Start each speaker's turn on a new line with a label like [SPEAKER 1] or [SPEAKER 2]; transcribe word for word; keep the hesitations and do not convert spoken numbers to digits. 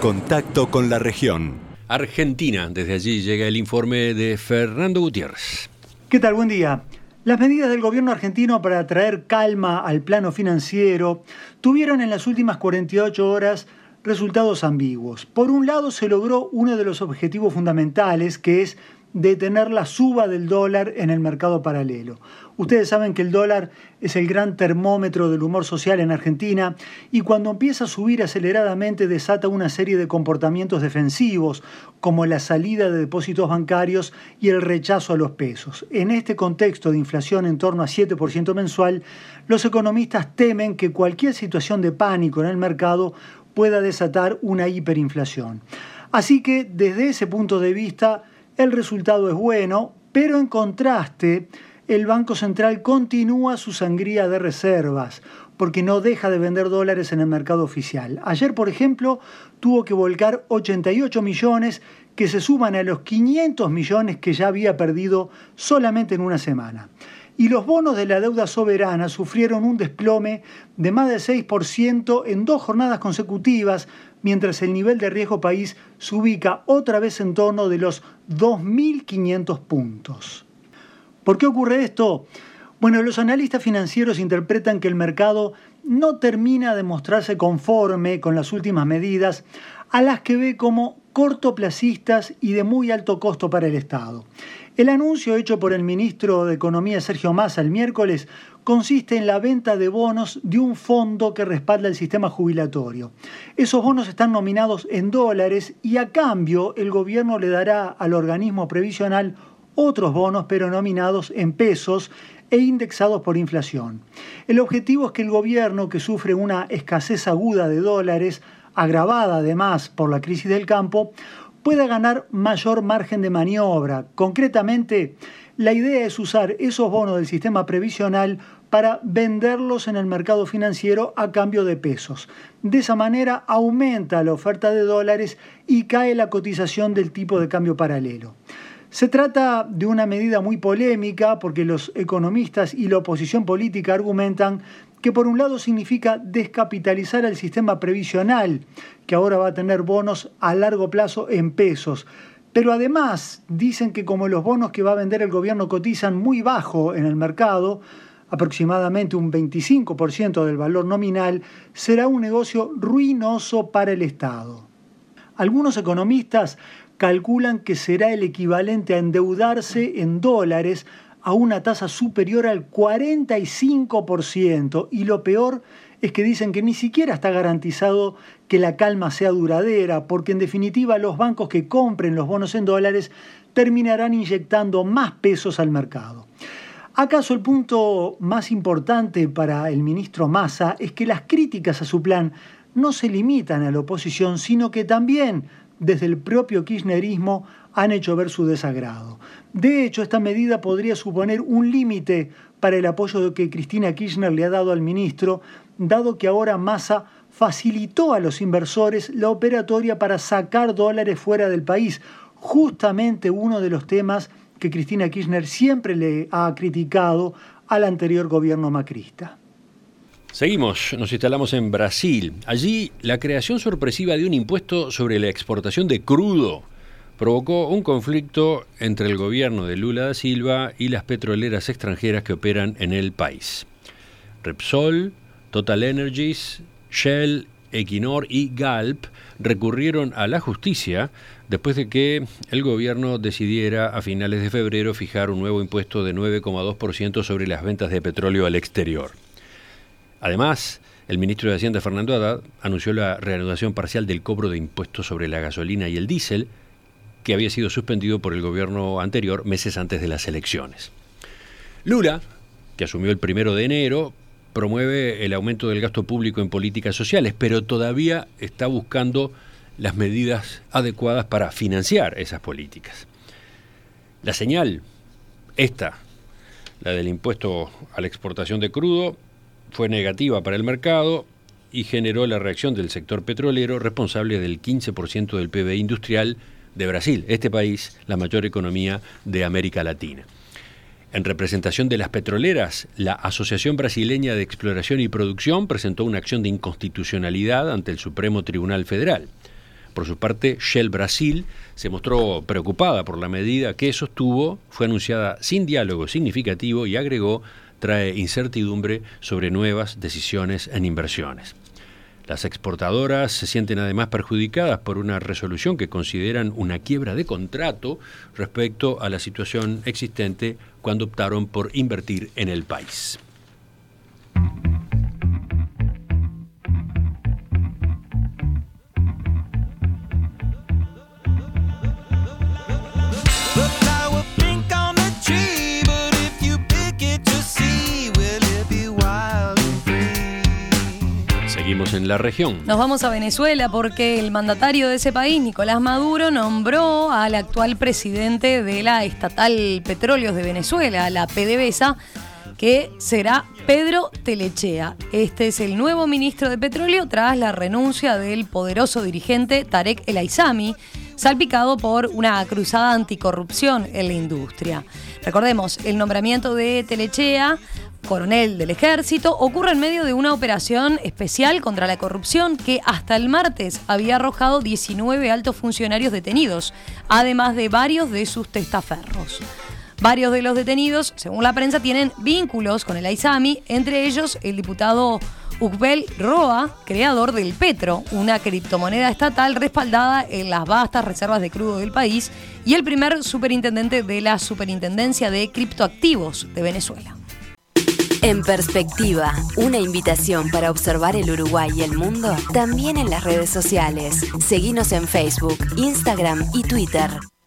[SPEAKER 1] contacto con la región.
[SPEAKER 2] Argentina, desde allí llega el informe de Fernando Gutiérrez.
[SPEAKER 3] ¿Qué tal? Buen día. Las medidas del gobierno argentino para traer calma al plano financiero tuvieron en las últimas cuarenta y ocho horas resultados ambiguos. Por un lado, se logró uno de los objetivos fundamentales, que es detener la suba del dólar en el mercado paralelo. Ustedes saben que el dólar es el gran termómetro del humor social en Argentina y cuando empieza a subir aceleradamente desata una serie de comportamientos defensivos, como la salida de depósitos bancarios y el rechazo a los pesos. En este contexto de inflación en torno a siete por ciento mensual, los economistas temen que cualquier situación de pánico en el mercado pueda desatar una hiperinflación. Así que, desde ese punto de vista, el resultado es bueno, pero en contraste, el Banco Central continúa su sangría de reservas, porque no deja de vender dólares en el mercado oficial. Ayer, por ejemplo, tuvo que volcar ochenta y ocho millones, que se suman a los quinientos millones que ya había perdido solamente en una semana. Y los bonos de la deuda soberana sufrieron un desplome de más del seis por ciento en dos jornadas consecutivas, mientras el nivel de riesgo país se ubica otra vez en torno de los dos mil quinientos puntos. ¿Por qué ocurre esto? Bueno, los analistas financieros interpretan que el mercado no termina de mostrarse conforme con las últimas medidas, a las que ve como cortoplacistas y de muy alto costo para el Estado. El anuncio hecho por el ministro de Economía Sergio Massa el miércoles consiste en la venta de bonos de un fondo que respalda el sistema jubilatorio. Esos bonos están nominados en dólares y a cambio el gobierno le dará al organismo previsional otros bonos pero nominados en pesos e indexados por inflación. El objetivo es que el gobierno, que sufre una escasez aguda de dólares, agravada además por la crisis del campo, pueda ganar mayor margen de maniobra. Concretamente, la idea es usar esos bonos del sistema previsional para venderlos en el mercado financiero a cambio de pesos. De esa manera aumenta la oferta de dólares y cae la cotización del tipo de cambio paralelo. Se trata de una medida muy polémica porque los economistas y la oposición política argumentan que por un lado significa descapitalizar el sistema previsional, que ahora va a tener bonos a largo plazo en pesos. Pero además dicen que como los bonos que va a vender el gobierno cotizan muy bajo en el mercado, aproximadamente un veinticinco por ciento del valor nominal, será un negocio ruinoso para el Estado. Algunos economistas calculan que será el equivalente a endeudarse en dólares a una tasa superior al cuarenta y cinco por ciento, y lo peor es que dicen que ni siquiera está garantizado que la calma sea duradera, porque en definitiva los bancos que compren los bonos en dólares terminarán inyectando más pesos al mercado. ¿Acaso el punto más importante para el ministro Massa es que las críticas a su plan no se limitan a la oposición, sino que también desde el propio kirchnerismo han hecho ver su desagrado? De hecho, esta medida podría suponer un límite para el apoyo que Cristina Kirchner le ha dado al ministro, dado que ahora Massa facilitó a los inversores la operatoria para sacar dólares fuera del país, justamente uno de los temas que Cristina Kirchner siempre le ha criticado al anterior gobierno macrista.
[SPEAKER 2] Seguimos, nos instalamos en Brasil. Allí, la creación sorpresiva de un impuesto sobre la exportación de crudo provocó un conflicto entre el gobierno de Lula da Silva y las petroleras extranjeras que operan en el país. Repsol, Total Energies, Shell, Equinor y Galp recurrieron a la justicia después de que el gobierno decidiera a finales de febrero fijar un nuevo impuesto de nueve coma dos por ciento sobre las ventas de petróleo al exterior. Además, el ministro de Hacienda, Fernando Haddad, anunció la reanudación parcial del cobro de impuestos sobre la gasolina y el diésel, que había sido suspendido por el gobierno anterior meses antes de las elecciones. Lula, que asumió el primero de enero, promueve el aumento del gasto público en políticas sociales, pero todavía está buscando las medidas adecuadas para financiar esas políticas. La señal, esta, la del impuesto a la exportación de crudo, fue negativa para el mercado y generó la reacción del sector petrolero, responsable del quince por ciento del P B I industrial de Brasil, este país, la mayor economía de América Latina. En representación de las petroleras, la Asociación Brasileña de Exploración y Producción presentó una acción de inconstitucionalidad ante el Supremo Tribunal Federal. Por su parte, Shell Brasil se mostró preocupada por la medida que sostuvo, fue anunciada sin diálogo significativo y agregó, trae incertidumbre sobre nuevas decisiones en inversiones. Las exportadoras se sienten además perjudicadas por una resolución que consideran una quiebra de contrato respecto a la situación existente cuando optaron por invertir en el país. Seguimos en la región.
[SPEAKER 4] Nos vamos a Venezuela porque el mandatario de ese país, Nicolás Maduro, nombró al actual presidente de la estatal Petróleos de Venezuela, la PDVSA, que será Pedro Telechea. Este es el nuevo ministro de Petróleo tras la renuncia del poderoso dirigente Tarek El Aissami, salpicado por una cruzada anticorrupción en la industria. Recordemos, el nombramiento de Telechea, coronel del ejército, ocurre en medio de una operación especial contra la corrupción que hasta el martes había arrojado diecinueve altos funcionarios detenidos, además de varios de sus testaferros. Varios de los detenidos, según la prensa, tienen vínculos con el Aissami, entre ellos el diputado Ukbel Roa, creador del Petro, una criptomoneda estatal respaldada en las vastas reservas de crudo del país, y el primer superintendente de la Superintendencia de Criptoactivos de Venezuela.
[SPEAKER 5] En Perspectiva, una invitación para observar el Uruguay y el mundo, también en las redes sociales. Seguinos en Facebook, Instagram y Twitter.